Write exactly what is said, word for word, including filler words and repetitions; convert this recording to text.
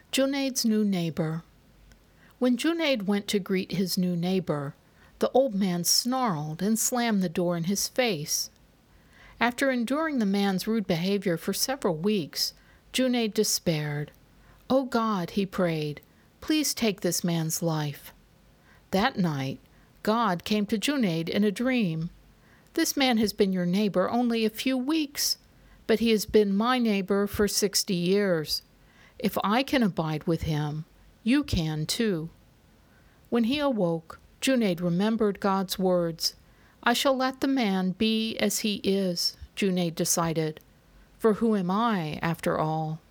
Junaid's new neighbor. When Junaid went to greet his new neighbor, the old man snarled and slammed the door in his face. After enduring the man's rude behavior for several weeks, Junaid despaired. "Oh God," he prayed, "please take this man's life." That night, God came to Junaid in a dream. "This man has been your neighbor only a few weeks, but he has been my neighbor for sixty years. If I can abide with him, you can too." When he awoke, Junaid remembered God's words. "I shall let the man be as he is," Junaid decided. "For who am I, after all?"